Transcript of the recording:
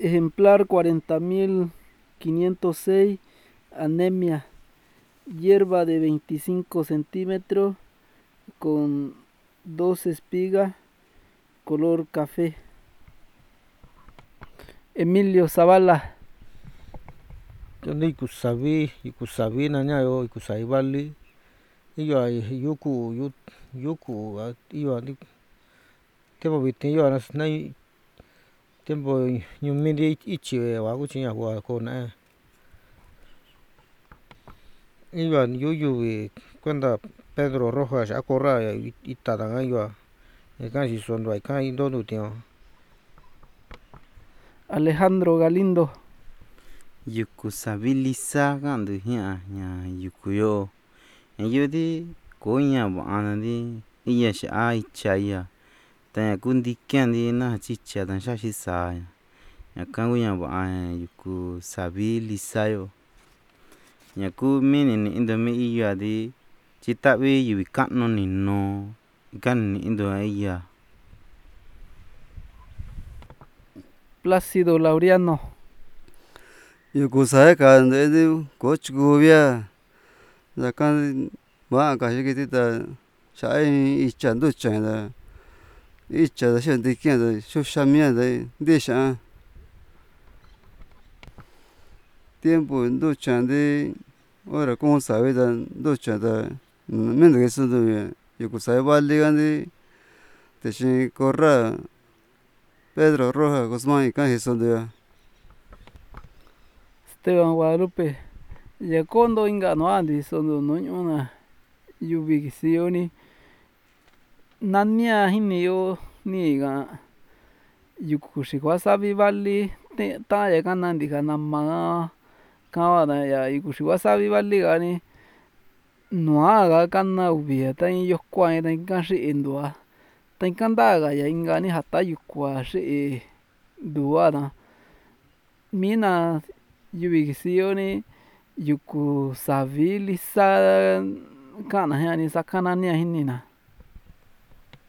ejemplar 40.506, anemia, hierba de 25 centímetros con 2 espigas, color café. Emilio Zavala. Donde ikusabi na ñayo ikusai vali iyo yuku iyo tiempo vitin iyo na tiempo ñumindi ichi wa kuchiña wa kona iyo yuvi cuenta Pedro Rojas akorra itada iyo ika sisondo ika indo nutio. Alejandro Galindo. Yuku sabilisa kandu hi'a ña yuku yo yudi koña ba'anadi iya sha'a ichaya ta kundikiandi na chicha ta xaxisa ñaka kuña va'a yuku sabilisa yo ñaku mini ni'ndo mi iyadi chita'vi yuvi ka'nu ninu ika ni'ndo iya. Plácido Laureano. Yuku sae ka ndedi ko chukuvia ndaka va'a ka xikitita xa'a icha nducha nda icha xandikian xuxamia ndixa'a tiempo nduchandi hora kuu savi ta nducha ta mendo kisundu yuku sae valigandi texi korra Pedro Rojas Guzman ika jisondia. Esteban Guadalupe. Yakondo inga noandi sondo noñuna yuvi kisioni nania jiniyo niga yuku xikua savi vali ta ya kanandi ka nama kavana ya yuku xikua savi vali gani nua ga kana uvi ta in yokua ta ika xi'indua ta ika ntaga ya inka ni jata yukua xi'i ndua ta mina yuvi kisioni yuku savi lisa ka'na jia'ni sakana nia jinina.